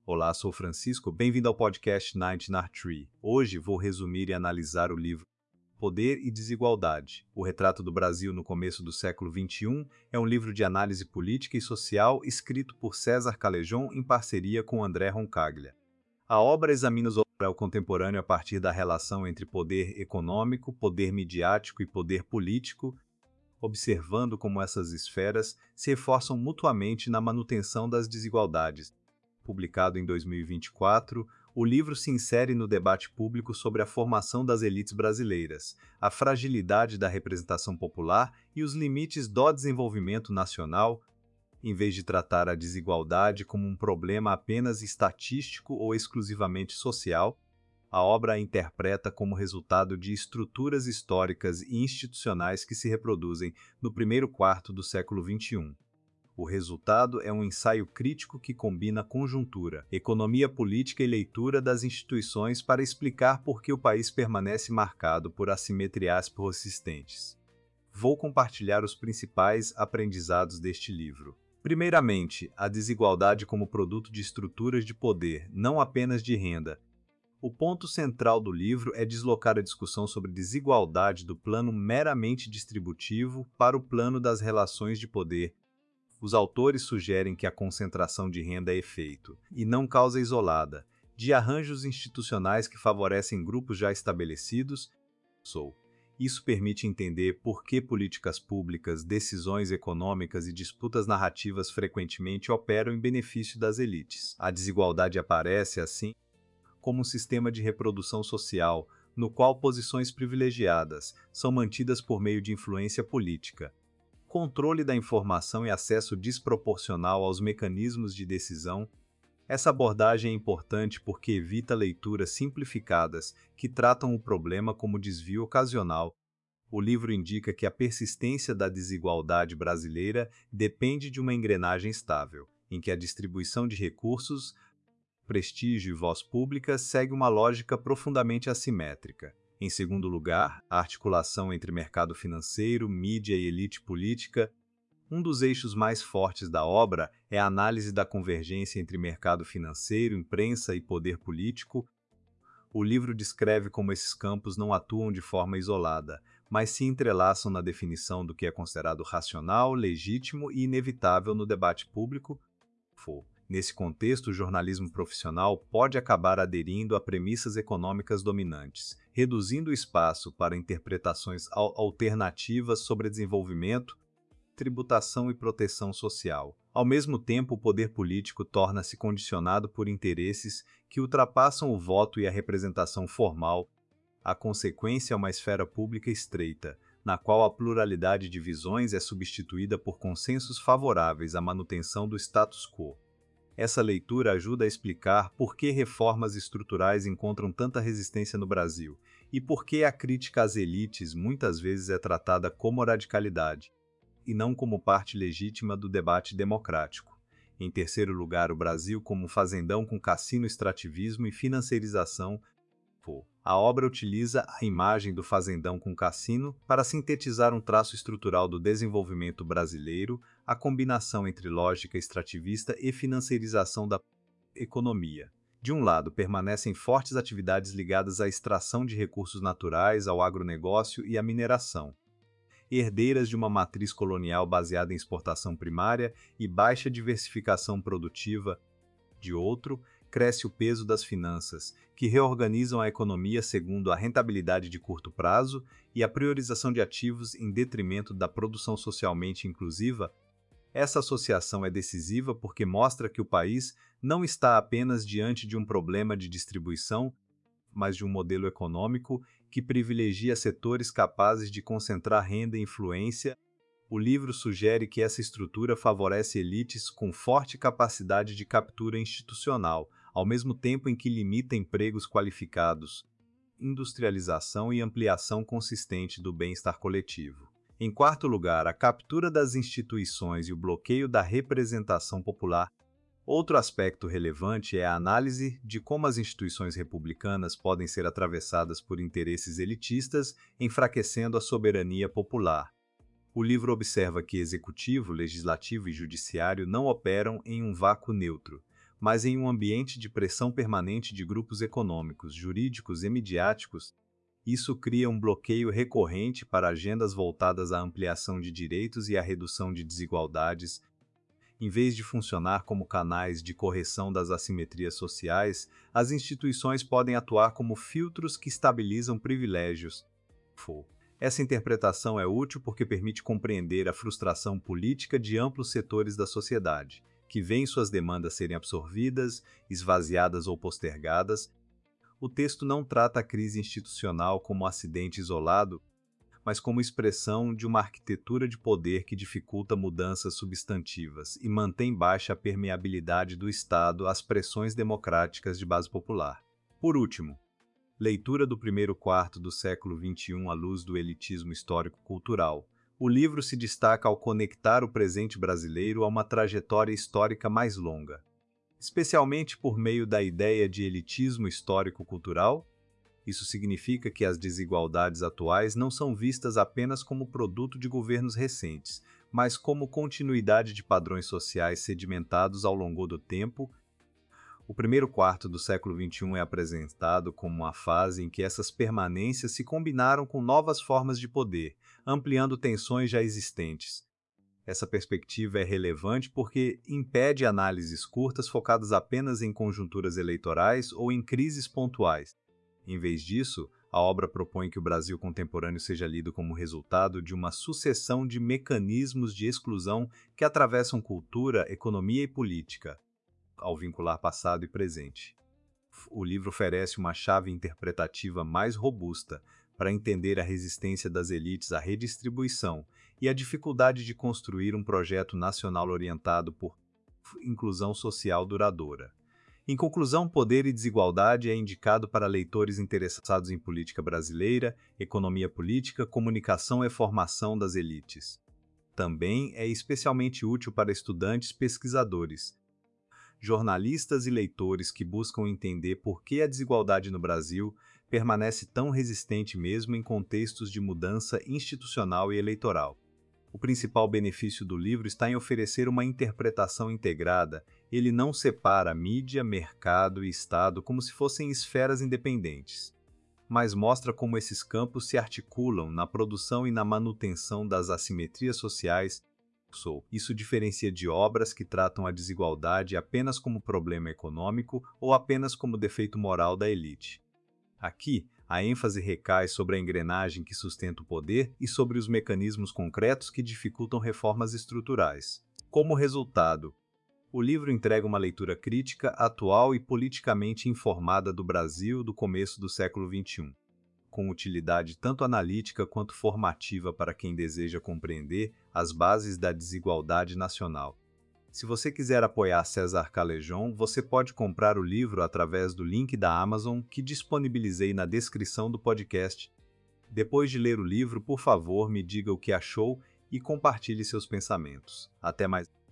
Olá, sou Francisco, bem-vindo ao podcast 99 Tree. Hoje vou resumir e analisar o livro Poder e Desigualdade. O retrato do Brasil no começo do século XXI é um livro de análise política e social escrito por César Callejon em parceria com André Roncaglia. A obra examina o papel contemporâneo a partir da relação entre poder econômico, poder midiático e poder político, observando como essas esferas se reforçam mutuamente na manutenção das desigualdades. Publicado em 2024, o livro se insere no debate público sobre a formação das elites brasileiras, a fragilidade da representação popular e os limites do desenvolvimento nacional, em vez de tratar a desigualdade como um problema apenas estatístico ou exclusivamente social. A obra a interpreta como resultado de estruturas históricas e institucionais que se reproduzem no primeiro quarto do século XXI. O resultado é um ensaio crítico que combina conjuntura, economia política e leitura das instituições para explicar por que o país permanece marcado por assimetrias persistentes. Vou compartilhar os principais aprendizados deste livro. Primeiramente, a desigualdade como produto de estruturas de poder, não apenas de renda. O ponto central do livro é deslocar a discussão sobre desigualdade do plano meramente distributivo para o plano das relações de poder. Os autores sugerem que a concentração de renda é efeito, e não causa isolada, de arranjos institucionais que favorecem grupos já estabelecidos. Isso permite entender por que políticas públicas, decisões econômicas e disputas narrativas frequentemente operam em benefício das elites. A desigualdade aparece, assim, como um sistema de reprodução social, no qual posições privilegiadas são mantidas por meio de influência política, controle da informação e acesso desproporcional aos mecanismos de decisão. Essa abordagem é importante porque evita leituras simplificadas que tratam o problema como desvio ocasional. O livro indica que a persistência da desigualdade brasileira depende de uma engrenagem estável, em que a distribuição de recursos, prestígio e voz pública segue uma lógica profundamente assimétrica. Em segundo lugar, a articulação entre mercado financeiro, mídia e elite política. Um dos eixos mais fortes da obra é a análise da convergência entre mercado financeiro, imprensa e poder político. O livro descreve como esses campos não atuam de forma isolada, mas se entrelaçam na definição do que é considerado racional, legítimo e inevitável no debate público. Nesse contexto, o jornalismo profissional pode acabar aderindo a premissas econômicas dominantes, reduzindo o espaço para interpretações alternativas sobre desenvolvimento, tributação e proteção social. Ao mesmo tempo, o poder político torna-se condicionado por interesses que ultrapassam o voto e a representação formal. A consequência é uma esfera pública estreita, na qual a pluralidade de visões é substituída por consensos favoráveis à manutenção do status quo. Essa leitura ajuda a explicar por que reformas estruturais encontram tanta resistência no Brasil e por que a crítica às elites muitas vezes é tratada como radicalidade e não como parte legítima do debate democrático. Em terceiro lugar, o Brasil como um fazendão com cassino, extrativismo e financeirização. A obra utiliza a imagem do fazendão com cassino para sintetizar um traço estrutural do desenvolvimento brasileiro, a combinação entre lógica extrativista e financeirização da economia. De um lado, permanecem fortes atividades ligadas à extração de recursos naturais, ao agronegócio e à mineração, herdeiras de uma matriz colonial baseada em exportação primária e baixa diversificação produtiva. De outro, cresce o peso das finanças, que reorganizam a economia segundo a rentabilidade de curto prazo e a priorização de ativos em detrimento da produção socialmente inclusiva. Essa associação é decisiva porque mostra que o país não está apenas diante de um problema de distribuição, mas de um modelo econômico que privilegia setores capazes de concentrar renda e influência. O livro sugere que essa estrutura favorece elites com forte capacidade de captura institucional, ao mesmo tempo em que limita empregos qualificados, industrialização e ampliação consistente do bem-estar coletivo. Em quarto lugar, a captura das instituições e o bloqueio da representação popular. Outro aspecto relevante é a análise de como as instituições republicanas podem ser atravessadas por interesses elitistas, enfraquecendo a soberania popular. O livro observa que executivo, legislativo e judiciário não operam em um vácuo neutro, mas em um ambiente de pressão permanente de grupos econômicos, jurídicos e midiáticos, isso cria um bloqueio recorrente para agendas voltadas à ampliação de direitos e à redução de desigualdades. Em vez de funcionar como canais de correção das assimetrias sociais, as instituições podem atuar como filtros que estabilizam privilégios. Essa interpretação é útil porque permite compreender a frustração política de amplos setores da sociedade, que veem suas demandas serem absorvidas, esvaziadas ou postergadas. O texto não trata a crise institucional como um acidente isolado, mas como expressão de uma arquitetura de poder que dificulta mudanças substantivas e mantém baixa a permeabilidade do Estado às pressões democráticas de base popular. Por último, leitura do primeiro quarto do século XXI à luz do elitismo histórico-cultural. O livro se destaca ao conectar o presente brasileiro a uma trajetória histórica mais longa, especialmente por meio da ideia de elitismo histórico-cultural. Isso significa que as desigualdades atuais não são vistas apenas como produto de governos recentes, mas como continuidade de padrões sociais sedimentados ao longo do tempo. O primeiro quarto do século XXI é apresentado como uma fase em que essas permanências se combinaram com novas formas de poder, ampliando tensões já existentes. Essa perspectiva é relevante porque impede análises curtas focadas apenas em conjunturas eleitorais ou em crises pontuais. Em vez disso, a obra propõe que o Brasil contemporâneo seja lido como resultado de uma sucessão de mecanismos de exclusão que atravessam cultura, economia e política, ao vincular passado e presente. O livro oferece uma chave interpretativa mais robusta para entender a resistência das elites à redistribuição e a dificuldade de construir um projeto nacional orientado por inclusão social duradoura. Em conclusão, Poder e Desigualdade é indicado para leitores interessados em política brasileira, economia política, comunicação e formação das elites. Também é especialmente útil para estudantes pesquisadores, jornalistas e leitores que buscam entender por que a desigualdade no Brasil permanece tão resistente mesmo em contextos de mudança institucional e eleitoral. O principal benefício do livro está em oferecer uma interpretação integrada. Ele não separa mídia, mercado e Estado como se fossem esferas independentes, mas mostra como esses campos se articulam na produção e na manutenção das assimetrias sociais. Isso diferencia de obras que tratam a desigualdade apenas como problema econômico ou apenas como defeito moral da elite. Aqui, a ênfase recai sobre a engrenagem que sustenta o poder e sobre os mecanismos concretos que dificultam reformas estruturais. Como resultado, o livro entrega uma leitura crítica, atual e politicamente informada do Brasil do começo do século XXI, com utilidade tanto analítica quanto formativa para quem deseja compreender as bases da desigualdade nacional. Se você quiser apoiar César Callejon, você pode comprar o livro através do link da Amazon que disponibilizei na descrição do podcast. Depois de ler o livro, por favor, me diga o que achou e compartilhe seus pensamentos. Até mais.